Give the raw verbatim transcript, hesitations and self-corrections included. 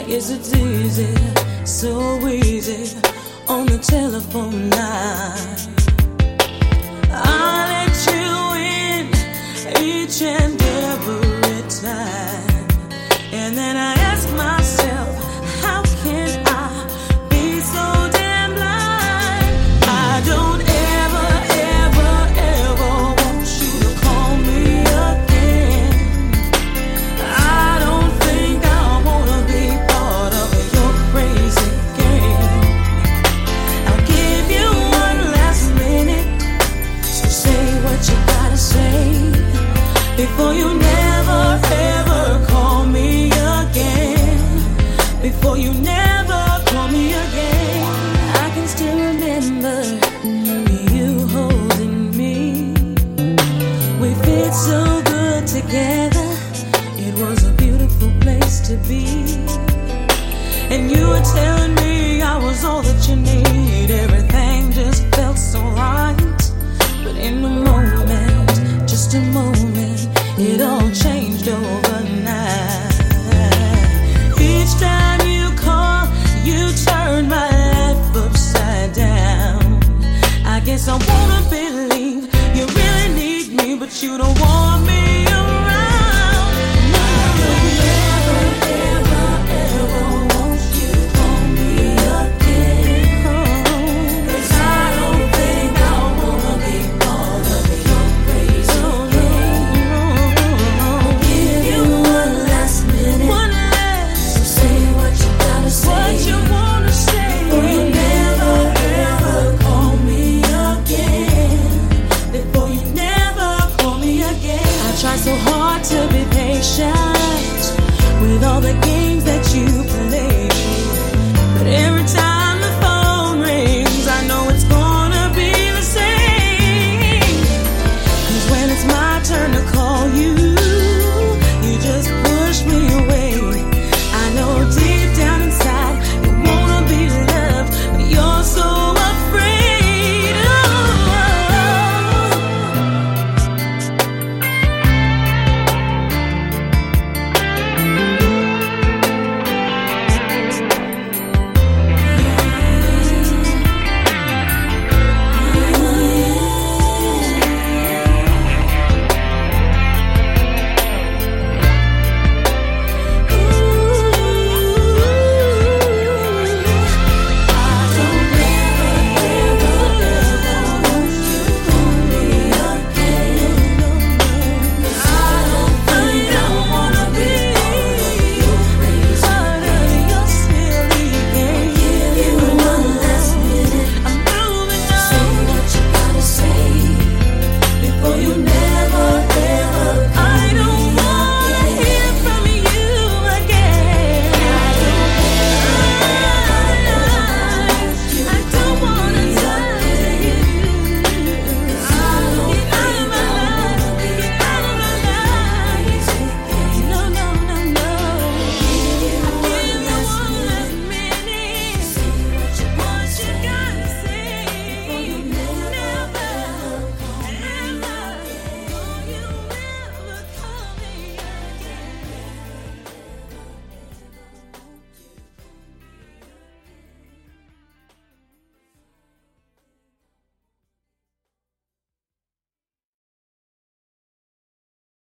Yes, it's easy, so easy on the telephone line. I let you in each and every time, and then I ask myself, how can I be so damn blind? I don't ever, ever, ever want you to call me again. I don't think I wanna be part of your crazy game. I'll give you one last minute, so say what you gotta say before you never ever call me again. Before you never call me again. I can still remember you holding me. We fit so good together. It was a beautiful place to be. And you were telling me I was all that you need.